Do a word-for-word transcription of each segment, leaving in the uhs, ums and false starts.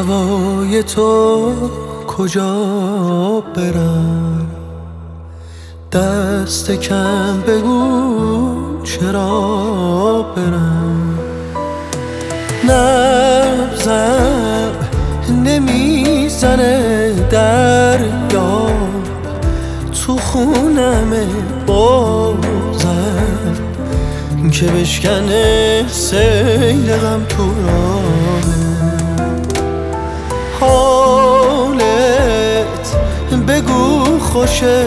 هوای تو کجا برم؟ دست کم بگو چرا برم؟ نبضم نمیزنه دریا، تو خونمه بازم که بشکنه سیل غم تو راهه. حالت بگو خوشه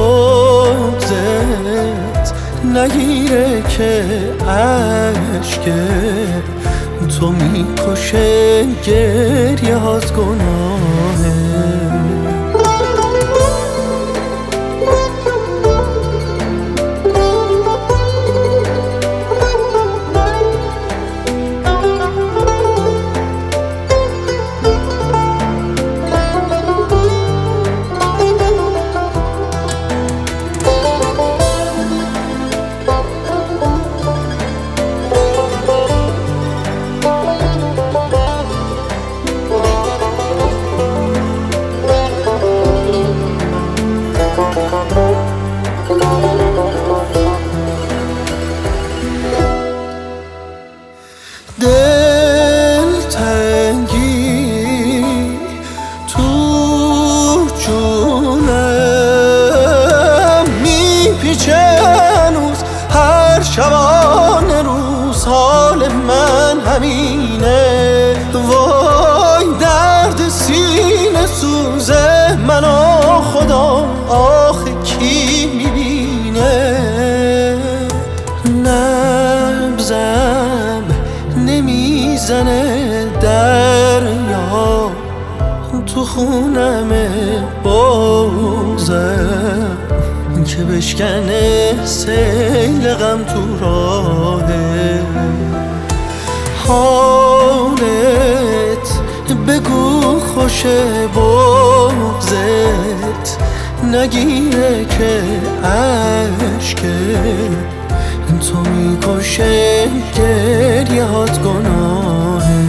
بغضت نگیره که عشق تو میکشه گریه هات گناهه. دلتنگی تو جونم میپیچه هنوز، هر شبانه روز حال من همینه. وای درد سینه سوزه منو خدا آخه کی میبینه؟ نبضم نمیزنه دریا، تو خونمه بازم که بشکنه سیل غم تو راهه. حالت بگو خوشه بغضت نگیره که عشق تو میکشه گریه هات گناهه.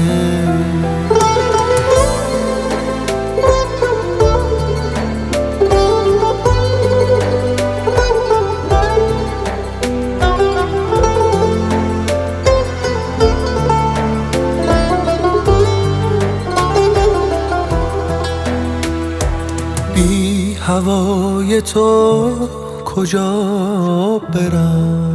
بی هوای تو کجا برم؟